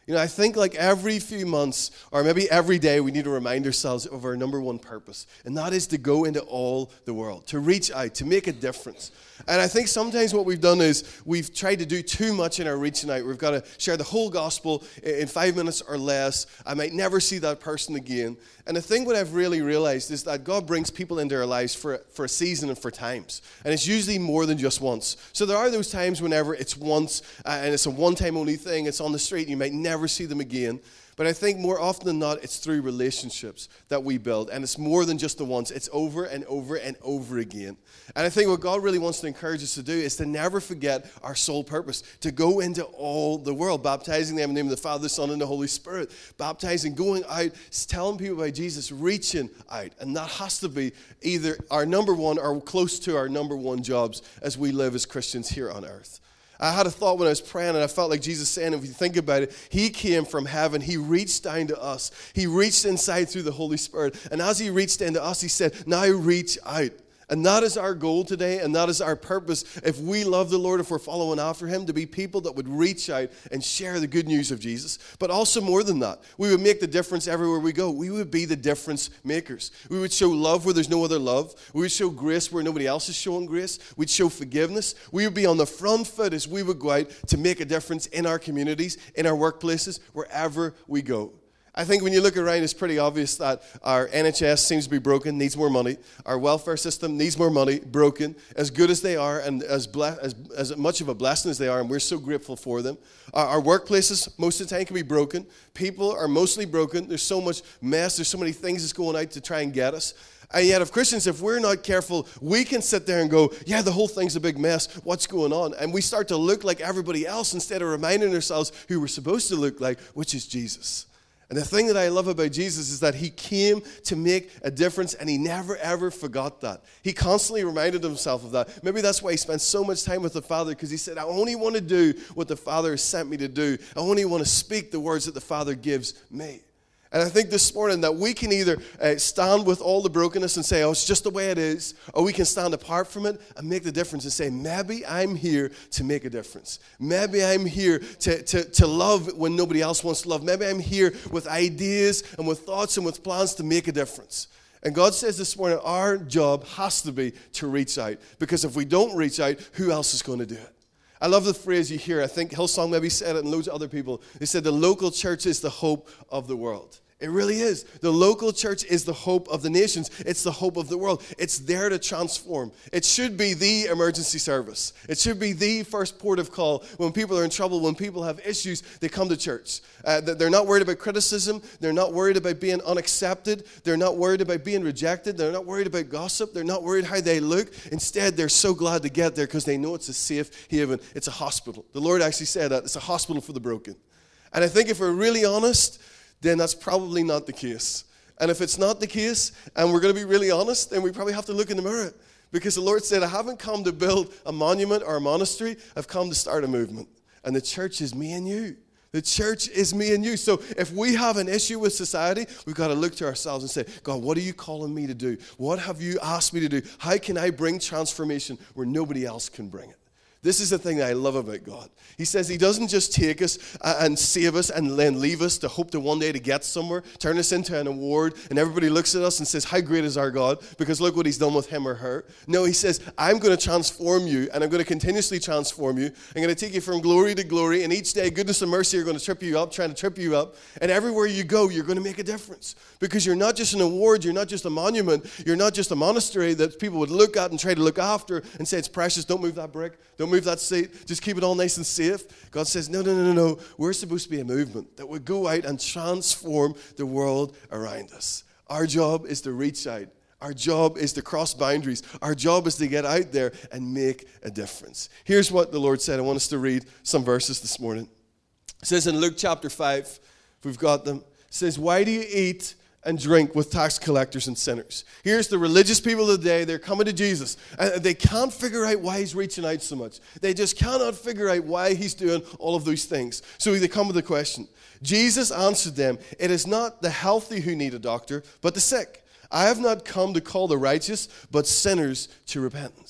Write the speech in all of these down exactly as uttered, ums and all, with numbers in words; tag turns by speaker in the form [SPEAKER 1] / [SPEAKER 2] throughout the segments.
[SPEAKER 1] You know, I think like every few months or maybe every day we need to remind ourselves of our number one purpose, and that is to go into all the world, to reach out, to make a difference. And I think sometimes what we've done is we've tried to do too much in our reaching out. We've got to share the whole gospel in five minutes or less. I might never see that person again. And the thing what I've really realized is that God brings people into our lives for, for a season and for times. And it's usually more than just once. So there are those times whenever it's once uh, and it's a one-time only thing. It's on the street and you might never see them again. But I think more often than not, it's through relationships that we build. And it's more than just the once. It's over and over and over again. And I think what God really wants to encourage us to do is to never forget our sole purpose, to go into all the world, baptizing them in the name of the Father, the Son, and the Holy Spirit. Baptizing, going out, telling people about Jesus, reaching out. And that has to be either our number one or close to our number one jobs as we live as Christians here on earth. I had a thought when I was praying, and I felt like Jesus saying, if you think about it, he came from heaven. He reached down to us. He reached inside through the Holy Spirit. And as he reached into us, he said, now reach out. And that is our goal today, and that is our purpose. If we love the Lord, if we're following after him, to be people that would reach out and share the good news of Jesus. But also more than that, we would make the difference everywhere we go. We would be the difference makers. We would show love where there's no other love. We would show grace where nobody else is showing grace. We'd show forgiveness. We would be on the front foot as we would go out to make a difference in our communities, in our workplaces, wherever we go. I think when you look around, it's pretty obvious that our N H S seems to be broken, needs more money. Our welfare system needs more money, broken. As good as they are and as ble- as, as much of a blessing as they are, and we're so grateful for them. Our, our workplaces, most of the time, can be broken. People are mostly broken. There's so much mess. There's so many things that's going out to try and get us. And yet, if Christians, if we're not careful, we can sit there and go, yeah, the whole thing's a big mess. What's going on? And we start to look like everybody else instead of reminding ourselves who we're supposed to look like, which is Jesus. And the thing that I love about Jesus is that he came to make a difference, and he never, ever forgot that. He constantly reminded himself of that. Maybe that's why he spent so much time with the Father, because he said, I only want to do what the Father has sent me to do. I only want to speak the words that the Father gives me. And I think this morning that we can either uh, stand with all the brokenness and say, oh, it's just the way it is, or we can stand apart from it and make the difference and say, maybe I'm here to make a difference. Maybe I'm here to, to, to love when nobody else wants to love. Maybe I'm here with ideas and with thoughts and with plans to make a difference. And God says this morning, our job has to be to reach out, because if we don't reach out, who else is going to do it? I love the phrase you hear. I think Hillsong maybe said it, and loads of other people. They said the local church is the hope of the world. It really is. The local church is the hope of the nations. It's the hope of the world. It's there to transform. It should be the emergency service. It should be the first port of call. When people are in trouble, when people have issues, they come to church. Uh, they're not worried about criticism. They're not worried about being unaccepted. They're not worried about being rejected. They're not worried about gossip. They're not worried how they look. Instead, they're so glad to get there because they know it's a safe haven. It's a hospital. The Lord actually said that. It's a hospital for the broken. And I think if we're really honest, then that's probably not the case. And if it's not the case, and we're going to be really honest, then we probably have to look in the mirror. Because the Lord said, I haven't come to build a monument or a monastery. I've come to start a movement. And the church is me and you. The church is me and you. So if we have an issue with society, we've got to look to ourselves and say, God, what are you calling me to do? What have you asked me to do? How can I bring transformation where nobody else can bring it? This is the thing that I love about God. He says he doesn't just take us and save us and then leave us to hope to one day to get somewhere, turn us into an award, and everybody looks at us and says, how great is our God? Because look what he's done with him or her. No, he says, I'm going to transform you, and I'm going to continuously transform you. I'm going to take you from glory to glory, and each day goodness and mercy are going to trip you up, trying to trip you up. And everywhere you go, you're going to make a difference. Because you're not just an award, you're not just a monument, you're not just a monastery that people would look at and try to look after and say, it's precious, don't move that brick, don't move that seat, just keep it all nice and safe. God says, no, no, no, no, no. We're supposed to be a movement that would go out and transform the world around us. Our job is to reach out. Our job is to cross boundaries. Our job is to get out there and make a difference. Here's what the Lord said. I want us to read some verses this morning. It says in Luke chapter five, if we've got them, it says, why do you eat and drink with tax collectors and sinners? Here's the religious people of the day. They're coming to Jesus, and they can't figure out why he's reaching out so much. They just cannot figure out why he's doing all of those things. So they come with a question. Jesus answered them, it is not the healthy who need a doctor, but the sick. I have not come to call the righteous, but sinners to repentance.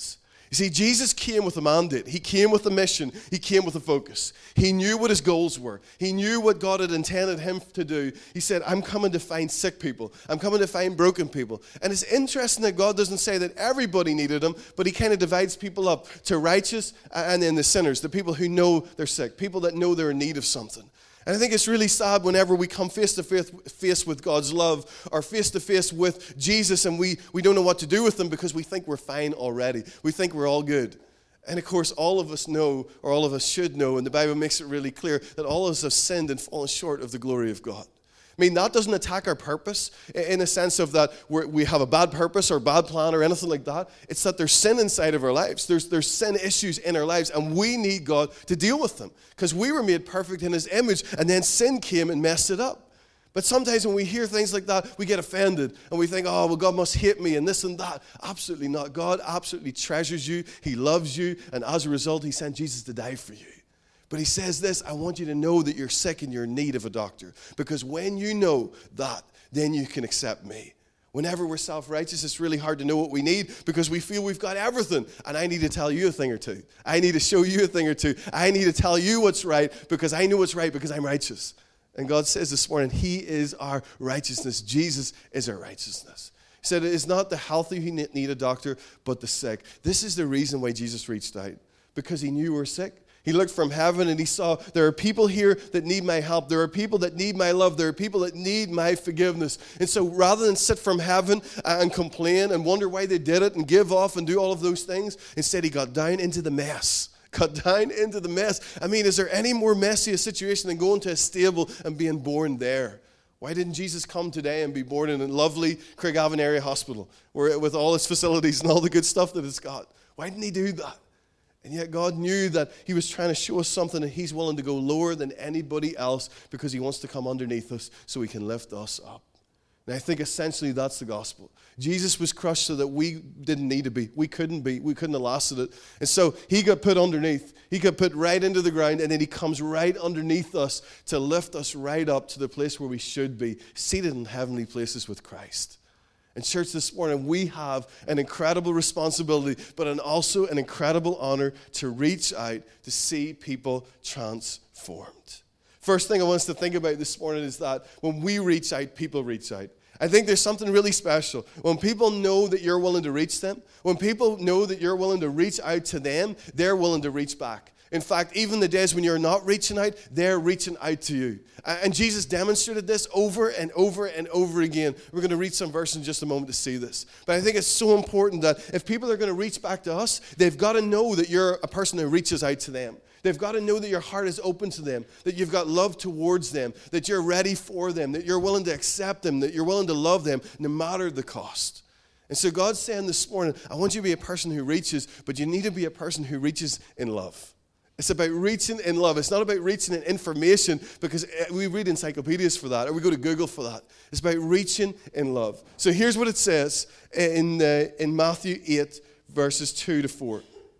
[SPEAKER 1] You see, Jesus came with a mandate. He came with a mission. He came with a focus. He knew what his goals were. He knew what God had intended him to do. He said, I'm coming to find sick people. I'm coming to find broken people. And it's interesting that God doesn't say that everybody needed him, but he kind of divides people up to righteous and then the sinners, the people who know they're sick, people that know they're in need of something. And I think it's really sad whenever we come face to face with God's love or face to face with Jesus and we, we don't know what to do with him because we think we're fine already. We think we're all good. And of course, all of us know, or all of us should know, and the Bible makes it really clear that all of us have sinned and fallen short of the glory of God. I mean, that doesn't attack our purpose in a sense of that we're, we have a bad purpose or bad plan or anything like that. It's that there's sin inside of our lives. There's, there's sin issues in our lives, and we need God to deal with them because we were made perfect in his image, and then sin came and messed it up. But sometimes when we hear things like that, we get offended, and we think, oh, well, God must hate me and this and that. Absolutely not. God absolutely treasures you. He loves you, and as a result, he sent Jesus to die for you. But he says this, I want you to know that you're sick and you're in need of a doctor. Because when you know that, then you can accept me. Whenever we're self-righteous, it's really hard to know what we need because we feel we've got everything. And I need to tell you a thing or two. I need to show you a thing or two. I need to tell you what's right because I know what's right because I'm righteous. And God says this morning, he is our righteousness. Jesus is our righteousness. He said it is not the healthy who need a doctor, but the sick. This is the reason why Jesus reached out, because he knew we were sick. He looked from heaven and he saw there are people here that need my help. There are people that need my love. There are people that need my forgiveness. And so rather than sit from heaven and complain and wonder why they did it and give off and do all of those things, instead he got down into the mess. Got down into the mess. I mean, is there any more messy a situation than going to a stable and being born there? Why didn't Jesus come today and be born in a lovely Craigavon area hospital where, with all its facilities and all the good stuff that it's got? Why didn't he do that? And yet God knew that he was trying to show us something, and he's willing to go lower than anybody else because he wants to come underneath us so he can lift us up. And I think essentially that's the gospel. Jesus was crushed so that we didn't need to be. We couldn't be. We couldn't have lasted it. And so he got put underneath. He got put right into the ground, and then he comes right underneath us to lift us right up to the place where we should be, seated in heavenly places with Christ. And church, this morning, we have an incredible responsibility, but an also an incredible honor to reach out to see people transformed. First thing I want us to think about this morning is that when we reach out, people reach out. I think there's something really special. When people know that you're willing to reach them, when people know that you're willing to reach out to them, they're willing to reach back. In fact, even the days when you're not reaching out, they're reaching out to you. And Jesus demonstrated this over and over and over again. We're going to read some verses in just a moment to see this. But I think it's so important that if people are going to reach back to us, they've got to know that you're a person who reaches out to them. They've got to know that your heart is open to them, that you've got love towards them, that you're ready for them, that you're willing to accept them, that you're willing to love them no matter the cost. And so God's saying this morning, I want you to be a person who reaches, but you need to be a person who reaches in love. It's about reaching in love. It's not about reaching in information because we read encyclopedias for that or we go to Google for that. It's about reaching in love. So here's what it says in, uh, in Matthew eight, verses two to four.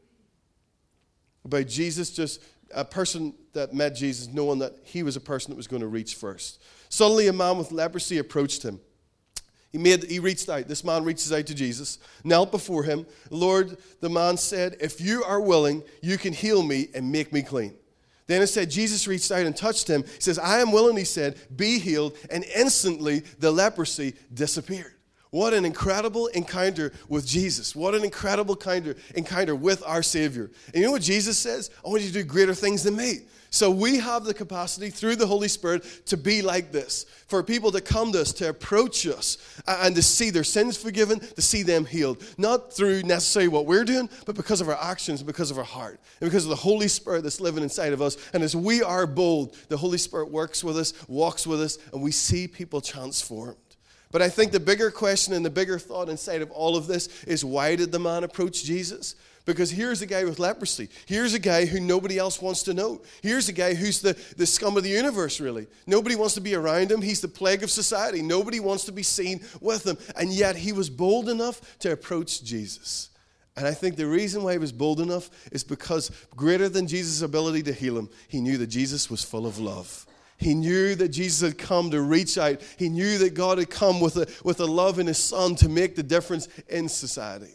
[SPEAKER 1] About Jesus, just a person that met Jesus knowing that he was a person that was going to reach first. Suddenly a man with leprosy approached him. He made, he reached out. This man reaches out to Jesus, knelt before him. Lord, the man said, if you are willing, you can heal me and make me clean. Then it said, Jesus reached out and touched him. He says, I am willing, he said, be healed. And instantly the leprosy disappeared. What an incredible encounter with Jesus. What an incredible encounter, encounter with our Savior. And you know what Jesus says? I want you to do greater things than me. So we have the capacity through the Holy Spirit to be like this. For people to come to us, to approach us, and to see their sins forgiven, to see them healed. Not through necessarily what we're doing, but because of our actions, because of our heart. And because of the Holy Spirit that's living inside of us. And as we are bold, the Holy Spirit works with us, walks with us, and we see people transformed. But I think the bigger question and the bigger thought inside of all of this is, why did the man approach Jesus? Because here's a guy with leprosy. Here's a guy who nobody else wants to know. Here's a guy who's the, the scum of the universe, really. Nobody wants to be around him. He's the plague of society. Nobody wants to be seen with him. And yet he was bold enough to approach Jesus. And I think the reason why he was bold enough is because greater than Jesus' ability to heal him, he knew that Jesus was full of love. He knew that Jesus had come to reach out. He knew that God had come with a, with a love in his Son to make the difference in society.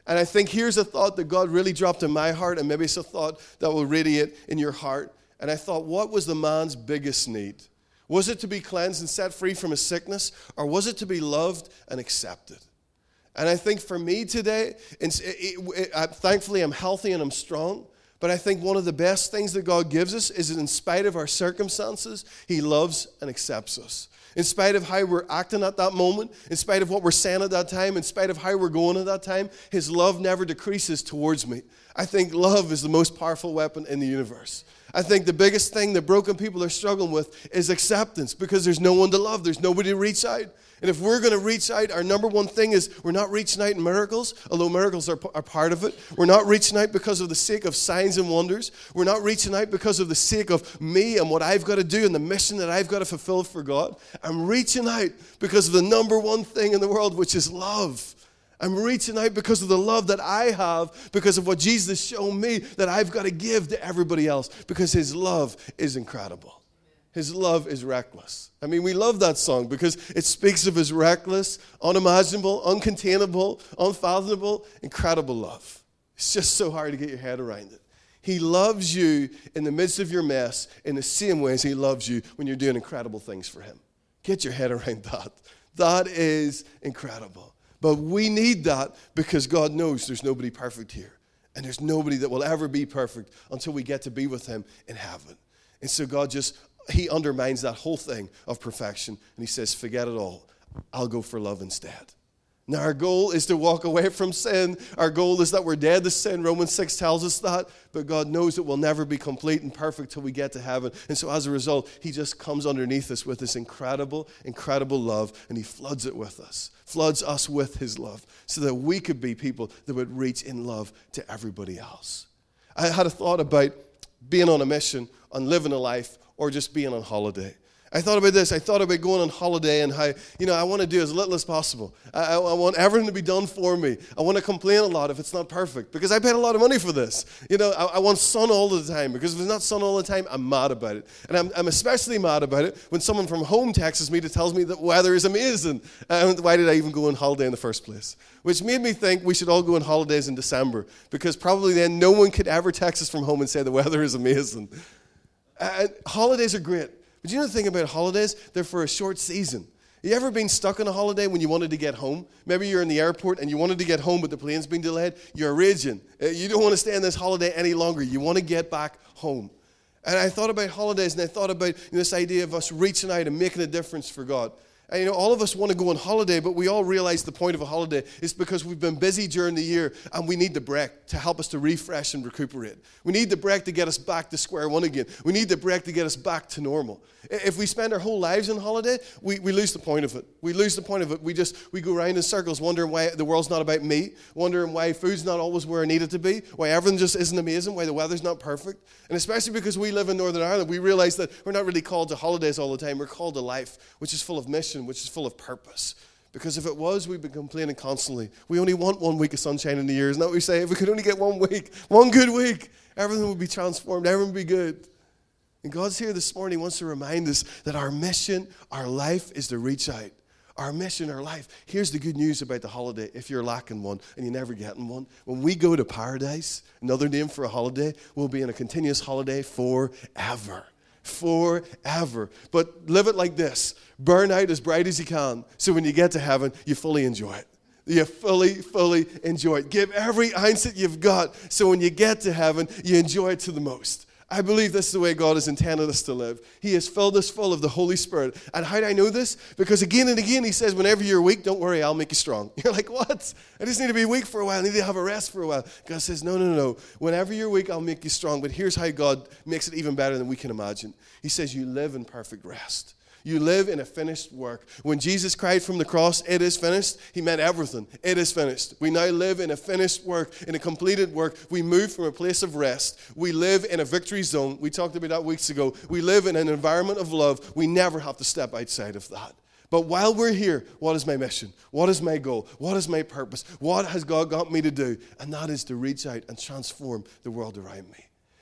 [SPEAKER 1] And I think here's a thought that God really dropped in my heart, and maybe it's a thought that will radiate in your heart. And I thought, what was the man's biggest need? Was it to be cleansed and set free from his sickness, or was it to be loved and accepted? And I think for me today, it's, it, it, it, I, thankfully I'm healthy and I'm strong, but I think one of the best things that God gives us is that in spite of our circumstances, he loves and accepts us. In spite of how we're acting at that moment, in spite of what we're saying at that time, in spite of how we're going at that time, his love never decreases towards me. I think love is the most powerful weapon in the universe. I think the biggest thing that broken people are struggling with is acceptance, because there's no one to love. There's nobody to reach out. And if we're going to reach out, our number one thing is we're not reaching out in miracles, although miracles are, are part of it. We're not reaching out because of the sake of signs and wonders. We're not reaching out because of the sake of me and what I've got to do and the mission that I've got to fulfill for God. I'm reaching out because of the number one thing in the world, which is love. I'm reaching out because of the love that I have, because of what Jesus showed me that I've got to give to everybody else, because his love is incredible. His love is reckless. I mean, we love that song because it speaks of his reckless, unimaginable, uncontainable, unfathomable, incredible love. It's just so hard to get your head around it. He loves you in the midst of your mess in the same way as he loves you when you're doing incredible things for him. Get your head around that. That is incredible. But we need that because God knows there's nobody perfect here. And there's nobody that will ever be perfect until we get to be with him in heaven. And so God just, he undermines that whole thing of perfection. And he says, forget it all. I'll go for love instead. Now, our goal is to walk away from sin. Our goal is that we're dead to sin. Romans six tells us that. But God knows that we'll never be complete and perfect till we get to heaven. And so as a result, he just comes underneath us with this incredible, incredible love. And he floods it with us. Floods us with his love. So that we could be people that would reach in love to everybody else. I had a thought about being on a mission, on living a life, or just being on holiday. I thought about this. I thought about going on holiday and how, you know, I want to do as little as possible. I, I, I want everything to be done for me. I want to complain a lot if it's not perfect because I paid a lot of money for this. You know, I, I want sun all the time because if it's not sun all the time, I'm mad about it. And I'm, I'm especially mad about it when someone from home texts me to tell me that weather is amazing. And why did I even go on holiday in the first place? Which made me think we should all go on holidays in December because probably then no one could ever text us from home and say the weather is amazing. Uh, holidays are great. But you know the thing about holidays? They're for a short season. You ever been stuck on a holiday when you wanted to get home? Maybe you're in the airport and you wanted to get home, but the plane's been delayed. You're raging. You don't want to stay on this holiday any longer. You want to get back home. And I thought about holidays, and I thought about you know, this idea of us reaching out and making a difference for God. And, you know, all of us want to go on holiday, but we all realize the point of a holiday is because we've been busy during the year and we need the break to help us to refresh and recuperate. We need the break to get us back to square one again. We need the break to get us back to normal. If we spend our whole lives on holiday, we, we lose the point of it. We lose the point of it. We just, we go around in circles wondering why the world's not about me, wondering why food's not always where I need it to be, why everything just isn't amazing, why the weather's not perfect. And especially because we live in Northern Ireland, we realize that we're not really called to holidays all the time. We're called to life, which is full of mission, which is full of purpose. Because if it was, we'd be complaining constantly. We only want one week of sunshine in the year. Isn't that what we say? If we could only get one week, one good week, everything would be transformed. Everything would be good. And God's here this morning. He wants to remind us that our mission, our life is to reach out. Our mission, our life. Here's the good news about the holiday, if you're lacking one and you're never getting one. When we go to paradise, another name for a holiday, we'll be in a continuous holiday forever. Forever. But live it like this. Burn out as bright as you can so when you get to heaven, you fully enjoy it. You fully, fully enjoy it. Give every ounce that you've got so when you get to heaven, you enjoy it to the most. I believe this is the way God has intended us to live. He has filled us full of the Holy Spirit. And how do I know this? Because again and again he says, whenever you're weak, don't worry, I'll make you strong. You're like, what? I just need to be weak for a while. I need to have a rest for a while. God says, no, no, no. Whenever you're weak, I'll make you strong. But here's how God makes it even better than we can imagine. He says, you live in perfect rest. You live in a finished work. When Jesus cried from the cross, it is finished, he meant everything. It is finished. We now live in a finished work, in a completed work. We move from a place of rest. We live in a victory zone. We talked about that weeks ago. We live in an environment of love. We never have to step outside of that. But while we're here, what is my mission? What is my goal? What is my purpose? What has God got me to do? And that is to reach out and transform the world around me.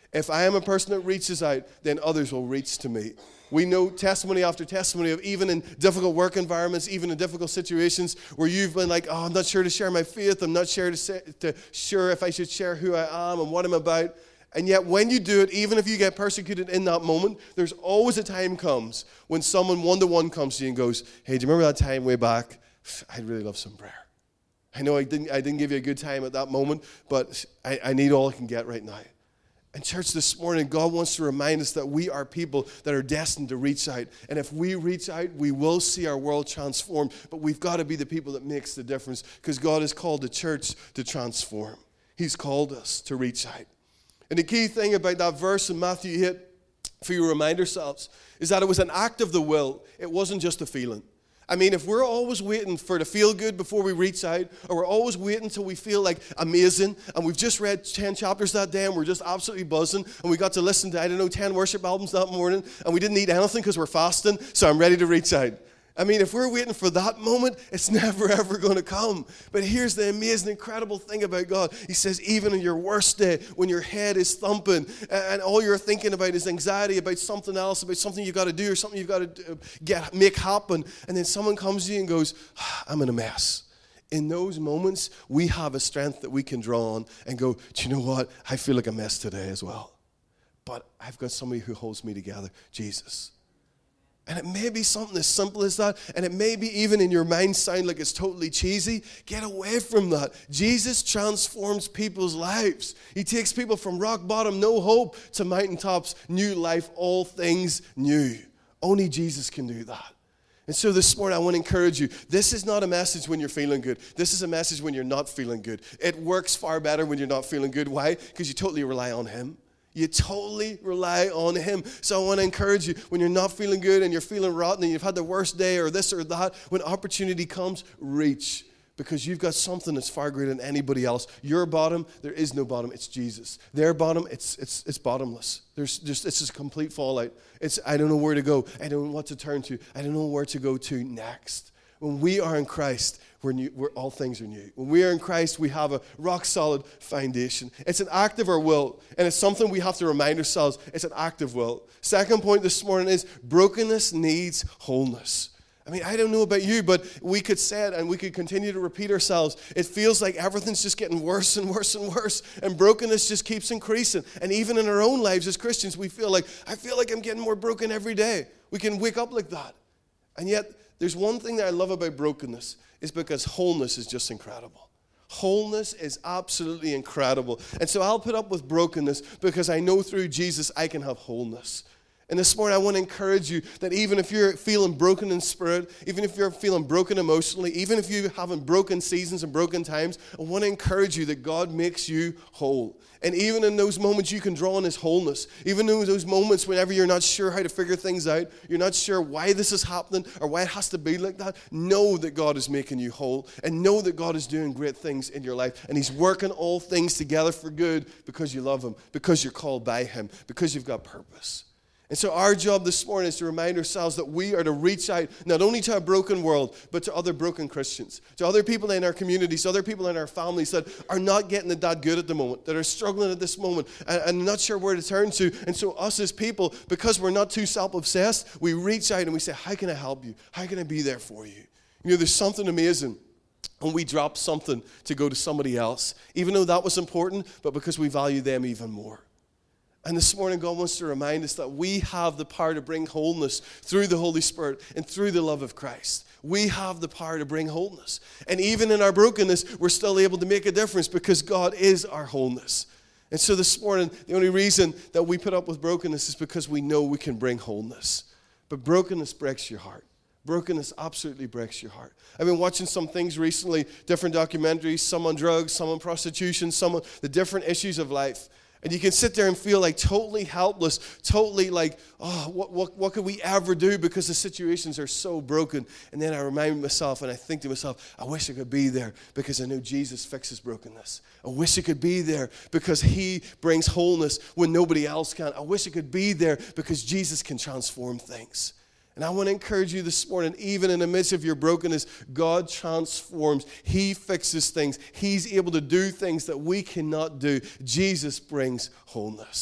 [SPEAKER 1] If I am a person that reaches out, then others will reach to me. We know testimony after testimony of even in difficult work environments, even in difficult situations where you've been like, oh, I'm not sure to share my faith. I'm not sure to, say, to sure if I should share who I am and what I'm about. And yet when you do it, even if you get persecuted in that moment, there's always a time comes when someone one-to-one comes to you and goes, hey, do you remember that time way back? I'd really love some prayer. I know I didn't, I didn't give you a good time at that moment, but I, I need all I can get right now. And church, this morning, God wants to remind us that we are people that are destined to reach out. And if we reach out, we will see our world transformed. But we've got to be the people that makes the difference, because God has called the church to transform. He's called us to reach out. And the key thing about that verse in Matthew eight, for you to remind ourselves, is that it was an act of the will. It wasn't just a feeling. I mean, if we're always waiting for to feel good before we reach out, or we're always waiting until we feel like amazing, and we've just read ten chapters that day, and we're just absolutely buzzing, and we got to listen to, I don't know, ten worship albums that morning, and we didn't eat anything because we're fasting, so I'm ready to reach out. I mean, if we're waiting for that moment, it's never, ever going to come. But here's the amazing, incredible thing about God. He says, even in your worst day, when your head is thumping, and all you're thinking about is anxiety about something else, about something you've got to do or something you've got to get make happen, and then someone comes to you and goes, I'm in a mess. In those moments, we have a strength that we can draw on and go, do you know what? I feel like a mess today as well. But I've got somebody who holds me together, Jesus. And it may be something as simple as that, and it may be even in your mind sound like it's totally cheesy. Get away from that. Jesus transforms people's lives. He takes people from rock bottom, no hope, to mountaintops, new life, all things new. Only Jesus can do that. And so this morning, I want to encourage you. This is not a message when you're feeling good. This is a message when you're not feeling good. It works far better when you're not feeling good. Why? Because you totally rely on Him. You totally rely on Him. So I want to encourage you, when you're not feeling good and you're feeling rotten and you've had the worst day or this or that, when opportunity comes, reach. Because you've got something that's far greater than anybody else. Your bottom, there is no bottom. It's Jesus. Their bottom, it's it's it's bottomless. There's just it's just a complete fallout. It's I don't know where to go. I don't know what to turn to. I don't know where to go to next. When we are in Christ, we're new, we're, all things are new. When we are in Christ, we have a rock-solid foundation. It's an act of our will, and it's something we have to remind ourselves. It's an act of will. Second point this morning is brokenness needs wholeness. I mean, I don't know about you, but we could say it, and we could continue to repeat ourselves. It feels like everything's just getting worse and worse and worse, and brokenness just keeps increasing. And even in our own lives as Christians, we feel like, I feel like I'm getting more broken every day. We can wake up like that. And yet, there's one thing that I love about brokenness, is because wholeness is just incredible. Wholeness is absolutely incredible. And so I'll put up with brokenness because I know through Jesus I can have wholeness. And this morning I want to encourage you that even if you're feeling broken in spirit, even if you're feeling broken emotionally, even if you're having broken seasons and broken times, I want to encourage you that God makes you whole. And even in those moments you can draw on His wholeness. Even in those moments whenever you're not sure how to figure things out, you're not sure why this is happening or why it has to be like that, know that God is making you whole and know that God is doing great things in your life. And He's working all things together for good because you love Him, because you're called by Him, because you've got purpose. And so our job this morning is to remind ourselves that we are to reach out not only to a broken world, but to other broken Christians, to other people in our communities, to other people in our families that are not getting it that good at the moment, that are struggling at this moment and, and not sure where to turn to. And so us as people, because we're not too self-obsessed, we reach out and we say, how can I help you? How can I be there for you? You know, there's something amazing when we drop something to go to somebody else, even though that was important, but because we value them even more. And this morning, God wants to remind us that we have the power to bring wholeness through the Holy Spirit and through the love of Christ. We have the power to bring wholeness. And even in our brokenness, we're still able to make a difference because God is our wholeness. And so this morning, the only reason that we put up with brokenness is because we know we can bring wholeness. But brokenness breaks your heart. Brokenness absolutely breaks your heart. I've been watching some things recently, different documentaries, some on drugs, some on prostitution, some on the different issues of life. And you can sit there and feel like totally helpless, totally like, oh, what, what, what could we ever do because the situations are so broken. And then I remind myself and I think to myself, I wish I could be there because I know Jesus fixes brokenness. I wish I could be there because He brings wholeness when nobody else can. I wish I could be there because Jesus can transform things. And I want to encourage you this morning, even in the midst of your brokenness, God transforms. He fixes things. He's able to do things that we cannot do. Jesus brings wholeness.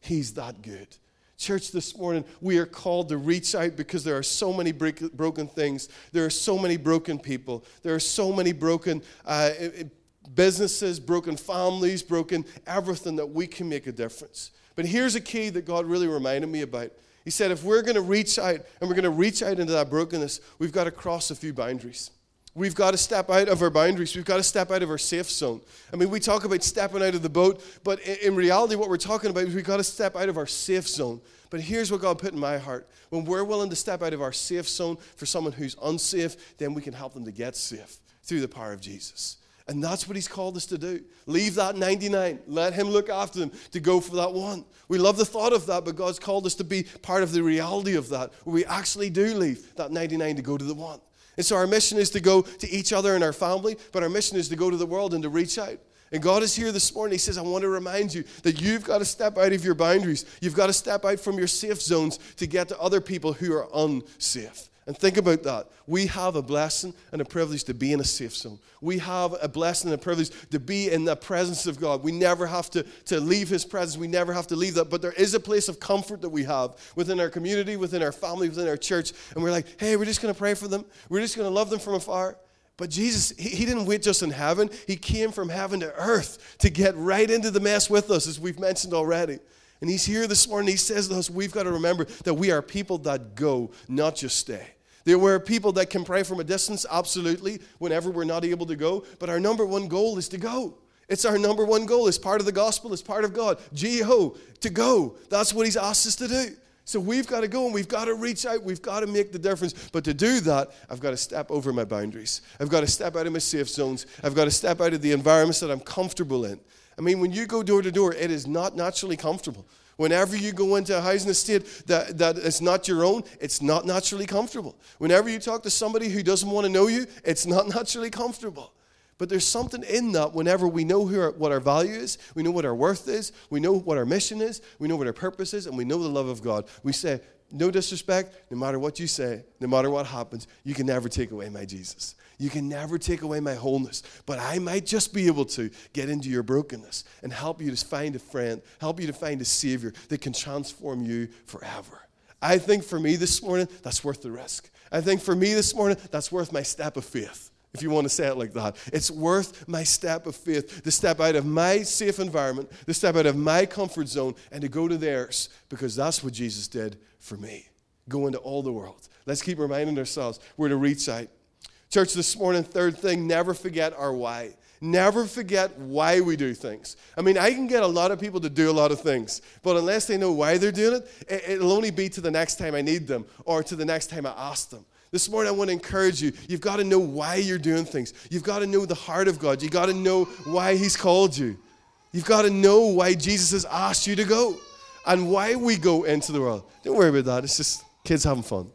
[SPEAKER 1] He's that good. Church, this morning, we are called to reach out because there are so many break, broken things. There are so many broken people. There are so many broken uh, businesses, broken families, broken everything that we can make a difference. But here's a key that God really reminded me about. He said, if we're going to reach out, and we're going to reach out into that brokenness, we've got to cross a few boundaries. We've got to step out of our boundaries. We've got to step out of our safe zone. I mean, we talk about stepping out of the boat, but in reality, what we're talking about is we've got to step out of our safe zone. But here's what God put in my heart. When we're willing to step out of our safe zone for someone who's unsafe, then we can help them to get safe through the power of Jesus. And that's what he's called us to do. Leave that ninety-nine. Let him look after them to go for that one. We love the thought of that, but God's called us to be part of the reality of that, where we actually do leave that ninety-nine to go to the one. And so our mission is to go to each other and our family, but our mission is to go to the world and to reach out. And God is here this morning. He says, I want to remind you that you've got to step out of your boundaries. You've got to step out from your safe zones to get to other people who are unsafe. And think about that. We have a blessing and a privilege to be in a safe zone. We have a blessing and a privilege to be in the presence of God. We never have to, to leave his presence. We never have to leave that. But there is a place of comfort that we have within our community, within our family, within our church. And we're like, hey, we're just going to pray for them. We're just going to love them from afar. But Jesus, he, he didn't wait just in heaven. He came from heaven to earth to get right into the mess with us, as we've mentioned already. And he's here this morning. He says to us, we've got to remember that we are people that go, not just stay. There were people that can pray from a distance, absolutely, whenever we're not able to go. But our number one goal is to go. It's our number one goal. It's part of the gospel. It's part of God. G-O, to go. That's what he's asked us to do. So we've got to go and we've got to reach out. We've got to make the difference. But to do that, I've got to step over my boundaries. I've got to step out of my safe zones. I've got to step out of the environments that I'm comfortable in. I mean, when you go door to door, it is not naturally comfortable. Whenever you go into a housing estate that, that is not your own, it's not naturally comfortable. Whenever you talk to somebody who doesn't want to know you, it's not naturally comfortable. But there's something in that whenever we know who our, what our value is, we know what our worth is, we know what our mission is, we know what our purpose is, and we know the love of God. We say, no disrespect, no matter what you say, no matter what happens, you can never take away my Jesus. You can never take away my wholeness. But I might just be able to get into your brokenness and help you to find a friend, help you to find a Savior that can transform you forever. I think for me this morning, that's worth the risk. I think for me this morning, that's worth my step of faith, if you want to say it like that. It's worth my step of faith, to step out of my safe environment, to step out of my comfort zone, and to go to theirs, because that's what Jesus did for me. Go into all the world. Let's keep reminding ourselves we're to reach out. Church, this morning, third thing, never forget our why. Never forget why we do things. I mean, I can get a lot of people to do a lot of things, but unless they know why they're doing it, it'll only be to the next time I need them or to the next time I ask them. This morning, I want to encourage you. You've got to know why you're doing things. You've got to know the heart of God. You've got to know why he's called you. You've got to know why Jesus has asked you to go and why we go into the world. Don't worry about that. It's just kids having fun.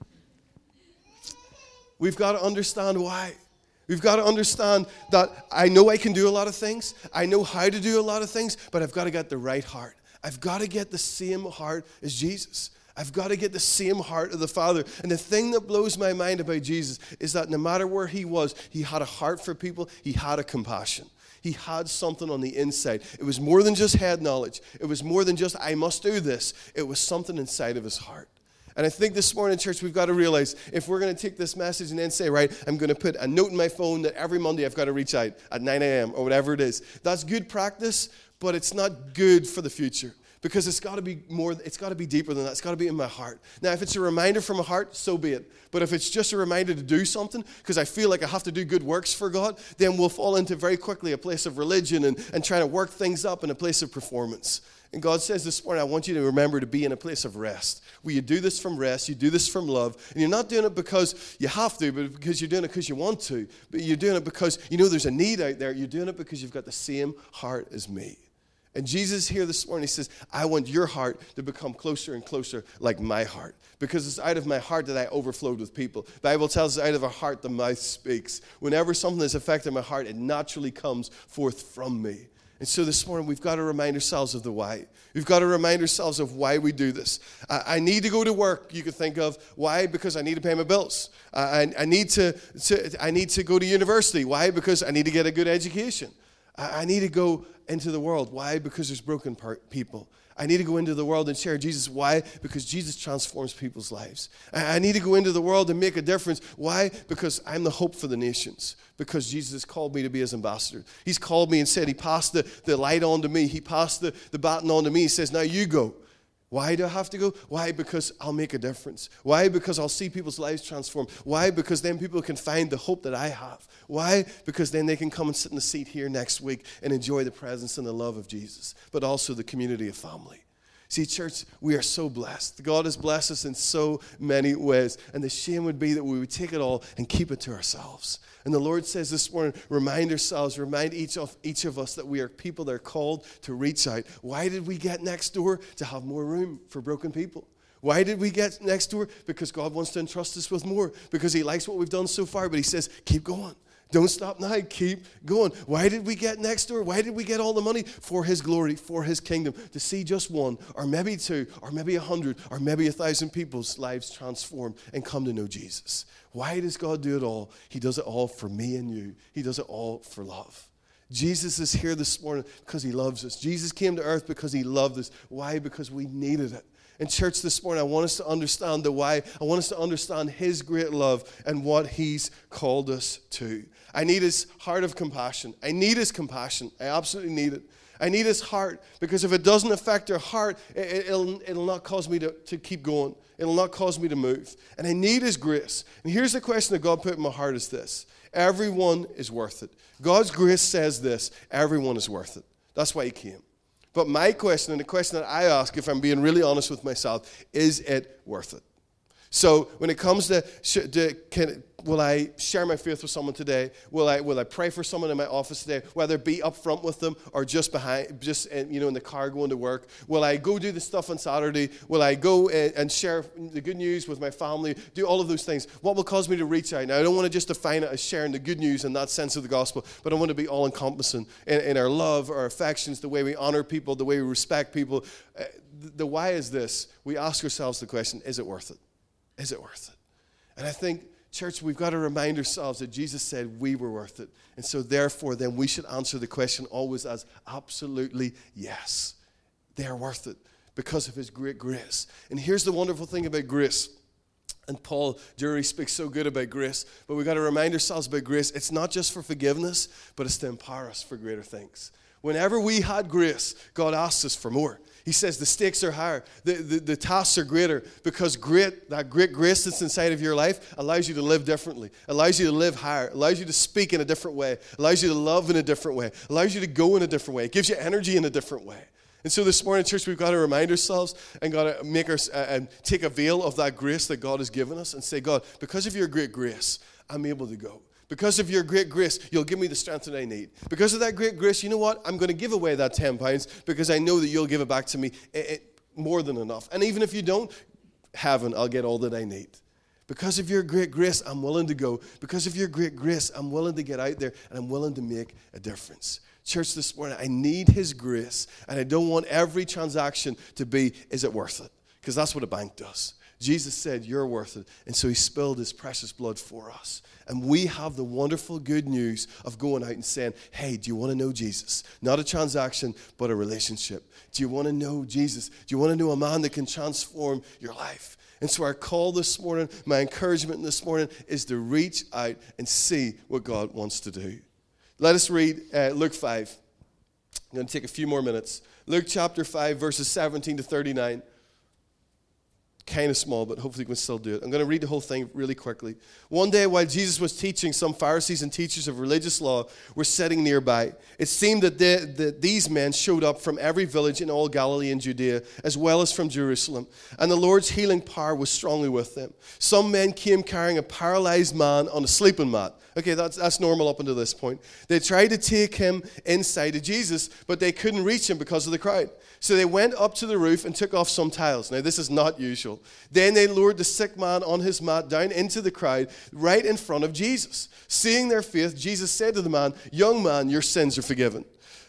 [SPEAKER 1] We've got to understand why. We've got to understand that I know I can do a lot of things. I know how to do a lot of things, but I've got to get the right heart. I've got to get the same heart as Jesus. I've got to get the same heart of the Father. And the thing that blows my mind about Jesus is that no matter where he was, he had a heart for people. He had a compassion. He had something on the inside. It was more than just head knowledge. It was more than just, I must do this. It was something inside of his heart. And I think this morning, church, we've got to realize if we're going to take this message and then say, right, I'm going to put a note in my phone that every Monday I've got to reach out at nine a.m. or whatever it is. That's good practice, but it's not good for the future. Because it's got to be more, it's got to be deeper than that. It's got to be in my heart. Now, if it's a reminder from my heart, so be it. But if it's just a reminder to do something, because I feel like I have to do good works for God, then we'll fall into very quickly a place of religion and, and trying to work things up in a place of performance. And God says this morning, I want you to remember to be in a place of rest. Where you do this from rest, you do this from love. And you're not doing it because you have to, but because you're doing it because you want to. But you're doing it because you know there's a need out there. You're doing it because you've got the same heart as me. And Jesus here this morning, he says, I want your heart to become closer and closer like my heart. Because it's out of my heart that I overflowed with people. The Bible tells us out of our heart the mouth speaks. Whenever something is affecting my heart, it naturally comes forth from me. And so this morning, we've got to remind ourselves of the why. We've got to remind ourselves of why we do this. I, I need to go to work. You could think of, why? Because I need to pay my bills. I, I, need to, to, I need to go to university. Why? Because I need to get a good education. I, I need to go into the world. Why? Because there's broken part, people. I need to go into the world and share Jesus. Why? Because Jesus transforms people's lives. I need to go into the world and make a difference. Why? Because I'm the hope for the nations. Because Jesus has called me to be his ambassador. He's called me and said, he passed the, the light on to me. He passed the, the baton on to me. He says, now you go. Why do I have to go? Why? Because I'll make a difference. Why? Because I'll see people's lives transform. Why? Because then people can find the hope that I have. Why? Because then they can come and sit in the seat here next week and enjoy the presence and the love of Jesus, but also the community of family. See, church, we are so blessed. God has blessed us in so many ways, and the shame would be that we would take it all and keep it to ourselves. And the Lord says this morning, remind ourselves, remind each of each of us that we are people that are called to reach out. Why did we get next door? To have more room for broken people. Why did we get next door? Because God wants to entrust us with more. Because he likes what we've done so far, but he says, keep going. Don't stop now. Keep going. Why did we get next door? Why did we get all the money? For his glory, for his kingdom. To see just one, or maybe two, or maybe a hundred, or maybe a thousand people's lives transform and come to know Jesus. Why does God do it all? He does it all for me and you. He does it all for love. Jesus is here this morning because he loves us. Jesus came to earth because he loved us. Why? Because we needed it. In church this morning, I want us to understand the why. I want us to understand his great love and what he's called us to. I need his heart of compassion. I need his compassion. I absolutely need it. I need his heart, because if it doesn't affect our heart, it, it'll, it'll not cause me to, to keep going. It'll not cause me to move. And I need his grace. And here's the question that God put in my heart is this. Everyone is worth it. God's grace says this. Everyone is worth it. That's why he came. But my question, and the question that I ask, if I'm being really honest with myself, is it worth it? So when it comes to, to can, will I share my faith with someone today? Will I will I pray for someone in my office today? Whether it be up front with them or just behind, just in, you know, in the car going to work? Will I go do the stuff on Saturday? Will I go and share the good news with my family? Do all of those things. What will cause me to reach out? Now, I don't want to just define it as sharing the good news in that sense of the gospel, but I want to be all-encompassing in, in our love, our affections, the way we honor people, the way we respect people. Uh, the, the why is this. We ask ourselves the question, is it worth it? Is it worth it? And I think, church, we've got to remind ourselves that Jesus said we were worth it. And so therefore, then we should answer the question always as absolutely yes. They are worth it because of his great grace. And here's the wonderful thing about grace. And Paul Jury speaks so good about grace, but we've got to remind ourselves about grace. It's not just for forgiveness, but it's to empower us for greater things. Whenever we had grace, God asks us for more. He says the stakes are higher, the, the, the tasks are greater, because great, that great grace that's inside of your life allows you to live differently, allows you to live higher, allows you to speak in a different way, allows you to love in a different way, allows you to go in a different way. It gives you energy in a different way. And so this morning, church, we've got to remind ourselves and got to make our, uh, and take a veil of that grace that God has given us and say, God, because of your great grace, I'm able to go. Because of your great grace, you'll give me the strength that I need. Because of that great grace, you know what? I'm going to give away that ten pounds because I know that you'll give it back to me it, it, more than enough. And even if you don't, heaven, I'll get all that I need. Because of your great grace, I'm willing to go. Because of your great grace, I'm willing to get out there and I'm willing to make a difference. Church, this morning, I need his grace, and I don't want every transaction to be, is it worth it? Because that's what a bank does. Jesus said, you're worth it. And so he spilled his precious blood for us. And we have the wonderful good news of going out and saying, hey, do you want to know Jesus? Not a transaction, but a relationship. Do you want to know Jesus? Do you want to know a man that can transform your life? And so our call this morning, my encouragement this morning is to reach out and see what God wants to do. Let us read uh, Luke five. I'm going to take a few more minutes. Luke chapter five, verses seventeen to thirty-nine. Kind of small, but hopefully we can still do it. I'm going to read the whole thing really quickly. One day while Jesus was teaching, some Pharisees and teachers of religious law were sitting nearby. It seemed that, they, that these men showed up from every village in all Galilee and Judea, as well as from Jerusalem. And the Lord's healing power was strongly with them. Some men came carrying a paralyzed man on a sleeping mat. Okay, that's, that's normal up until this point. They tried to take him inside to Jesus, but they couldn't reach him because of the crowd. So they went up to the roof and took off some tiles. Now, this is not usual. Then they lured the sick man on his mat down into the crowd right in front of Jesus. Seeing their faith, Jesus said to the man, young man, your sins are forgiven.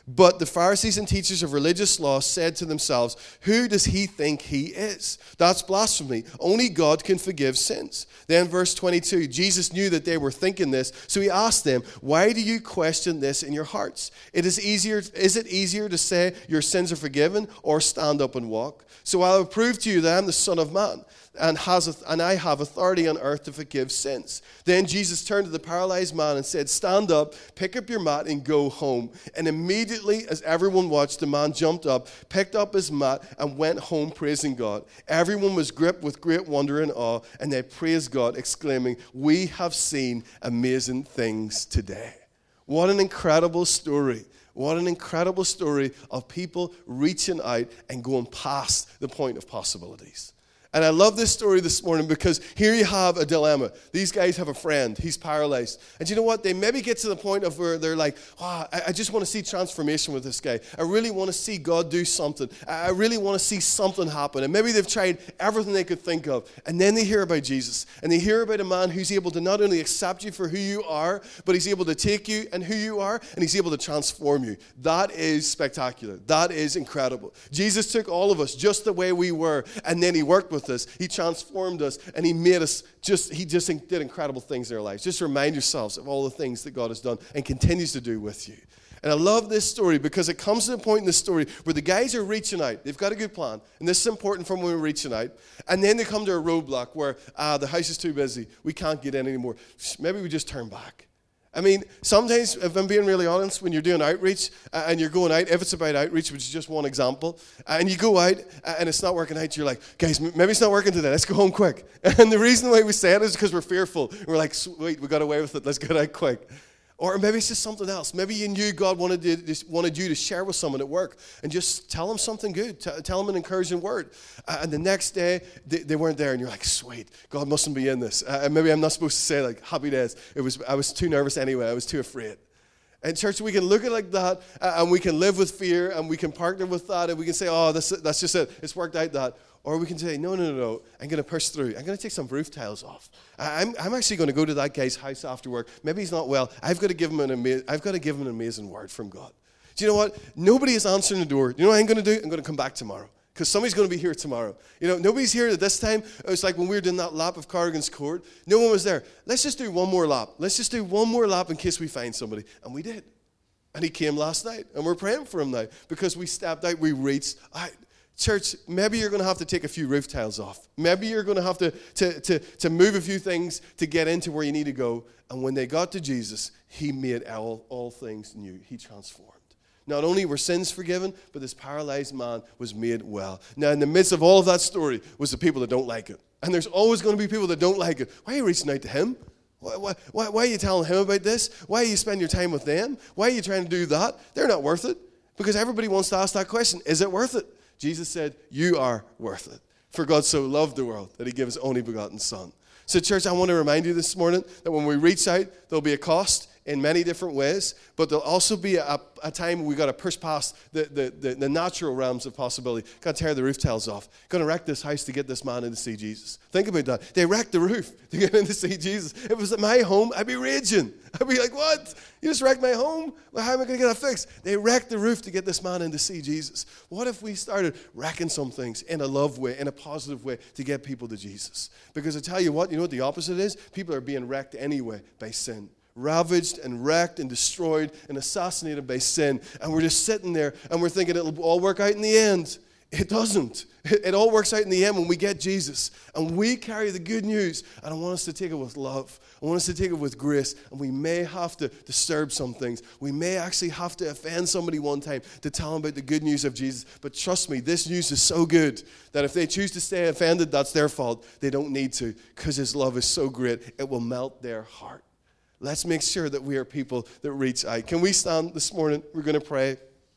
[SPEAKER 1] But the Pharisees and teachers of religious law said to themselves, who does he think he is? That's blasphemy. Only God can forgive sins. Then verse twenty-two, Jesus knew that they were thinking this, so he asked them, why do you question this in your hearts? It is easier, is it easier to say your sins are forgiven or stand up and walk? So I will prove to you that I am the Son of Man. And, has, and I have authority on earth to forgive sins. Then Jesus turned to the paralyzed man and said, stand up, pick up your mat, and go home. And immediately, as everyone watched, the man jumped up, picked up his mat, and went home praising God. Everyone was gripped with great wonder and awe, and they praised God, exclaiming, we have seen amazing things today. What an incredible story. What an incredible story of people reaching out and going past the point of possibilities. And I love this story this morning because here you have a dilemma. These guys have a friend. He's paralyzed. And you know what? They maybe get to the point of where they're like, wow, I, I just want to see transformation with this guy. I really want to see God do something. I, I really want to see something happen. And maybe they've tried everything they could think of. And then they hear about Jesus. And they hear about a man who's able to not only accept you for who you are, but he's able to take you and who you are, and he's able to transform you. That is spectacular. That is incredible. Jesus took all of us just the way we were, and then he worked with us. He transformed us, and he made us just, he just did incredible things in our lives. Just remind yourselves of all the things that God has done and continues to do with you. And I love this story because it comes to a point in the story where the guys are reaching out. They've got a good plan, and this is important for when we're reaching out. And then they come to a roadblock where ah, the house is too busy. We can't get in anymore. Maybe we just turn back. I mean, sometimes, if I'm being really honest, when you're doing outreach uh, and you're going out, if it's about outreach, which is just one example, uh, and you go out uh, and it's not working out, you're like, guys, m- maybe it's not working today. Let's go home quick. And the reason why we say it is because we're fearful. We're like, sweet, we got away with it. Let's get out quick. Or maybe it's just something else. Maybe you knew God wanted, to, wanted you to share with someone at work and just tell them something good. T- tell them an encouraging word. Uh, and the next day, they, they weren't there, and you're like, sweet, God mustn't be in this. Uh, and maybe I'm not supposed to say, like, happy days. It was I was too nervous anyway. I was too afraid. And church, we can look at it like that, uh, and we can live with fear, and we can partner with that, and we can say, oh, that's, that's just it. It's worked out that. Or we can say, no, no, no, no, I'm going to push through. I'm going to take some roof tiles off. I'm, I'm actually going to go to that guy's house after work. Maybe he's not well. I've got to give him an ama- I've got to give him an amazing word from God. Do you know what? Nobody is answering the door. You know what I'm going to do? I'm going to come back tomorrow because somebody's going to be here tomorrow. You know, nobody's here at this time. It was like when we were doing that lap of Corrigan's Court. No one was there. Let's just do one more lap. Let's just do one more lap in case we find somebody. And we did. And he came last night. And we're praying for him now because we stepped out. We reached out. Church, maybe you're going to have to take a few roof tiles off. Maybe you're going to have to, to, to, to move a few things to get into where you need to go. And when they got to Jesus, he made all, all things new. He transformed. Not only were sins forgiven, but this paralyzed man was made well. Now, in the midst of all of that story was the people that don't like it. And there's always going to be people that don't like it. Why are you reaching out to him? Why, why, why, why are you telling him about this? Why are you spending your time with them? Why are you trying to do that? They're not worth it. Because everybody wants to ask that question. Is it worth it? Jesus said, you are worth it. For God so loved the world that he gave his only begotten son. So church, I want to remind you this morning that when we reach out, there'll be a cost in many different ways, but there'll also be a, a time when we've got to push past the, the, the, the natural realms of possibility. Got to tear the roof tiles off. Got to wreck this house to get this man in to see Jesus. Think about that. They wrecked the roof to get in to see Jesus. If it was at my home, I'd be raging. I'd be like, what? You just wrecked my home? Well, how am I going to get that fixed? They wrecked the roof to get this man in to see Jesus. What if we started wrecking some things in a love way, in a positive way, to get people to Jesus? Because I tell you what, you know what the opposite is? People are being wrecked anyway by sin. Ravaged and wrecked and destroyed and assassinated by sin. And we're just sitting there and we're thinking it'll all work out in the end. It doesn't. It all works out in the end when we get Jesus. And we carry the good news. And I want us to take it with love. I want us to take it with grace. And we may have to disturb some things. We may actually have to offend somebody one time to tell them about the good news of Jesus. But trust me, this news is so good that if they choose to stay offended, that's their fault. They don't need to, because his love is so great, it will melt their heart. Let's make sure that we are people that reach out. Can we stand this morning? We're going to pray.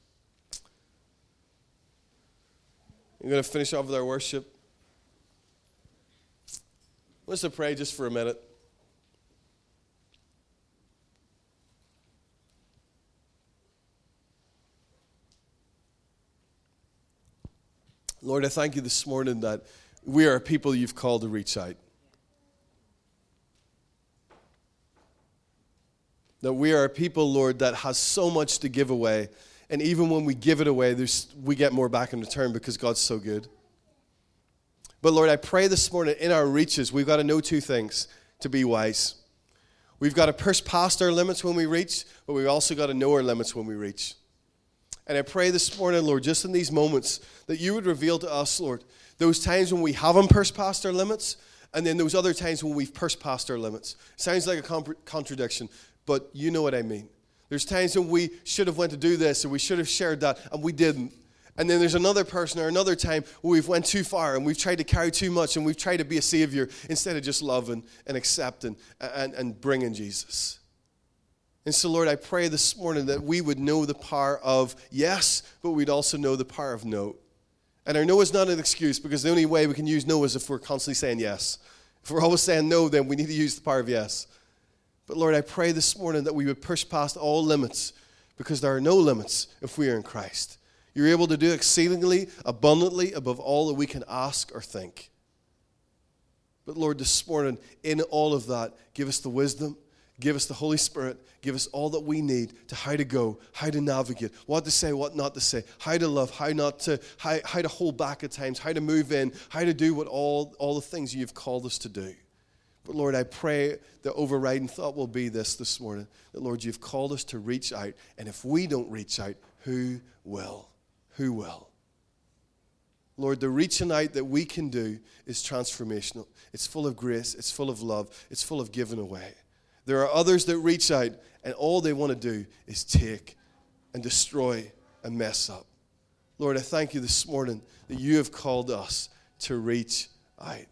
[SPEAKER 1] We're going to finish off with our worship. Let's pray just for a minute. Lord, I thank you this morning that we are a people you've called to reach out. That we are a people, Lord, that has so much to give away And even when we give it away, there's, we get more back in return because God's so good. But Lord, I pray this morning in our reaches, we've got to know two things to be wise. We've got to push past our limits when we reach, but we've also got to know our limits when we reach. And I pray this morning, Lord, just in these moments, that you would reveal to us, Lord, those times when we haven't pushed past our limits, and then those other times when we've pushed past our limits. Sounds like a comp- contradiction, but you know what I mean. There's times when we should have went to do this, or we should have shared that, and we didn't. And then there's another person or another time where we've went too far, and we've tried to carry too much, and we've tried to be a savior instead of just loving and accepting and, and bringing Jesus. And so, Lord, I pray this morning that we would know the power of yes, but we'd also know the power of no. And our no is not an excuse, because the only way we can use no is if we're constantly saying yes. If we're always saying no, then we need to use the power of yes. But Lord, I pray this morning that we would push past all limits, because there are no limits if we are in Christ. You're able to do exceedingly, abundantly, above all that we can ask or think. But Lord, this morning, in all of that, give us the wisdom, give us the Holy Spirit, give us all that we need to how to go, how to navigate, what to say, what not to say, how to love, how not to, how, how to hold back at times, how to move in, how to do what all, all the things you've called us to do. But Lord, I pray the overriding thought will be this this morning, that Lord, you've called us to reach out, and if we don't reach out, who will? Who will? Lord, the reaching out that we can do is transformational. It's full of grace, it's full of love, it's full of giving away. There are others that reach out, and all they want to do is take and destroy and mess up. Lord, I thank you this morning that you have called us to reach out.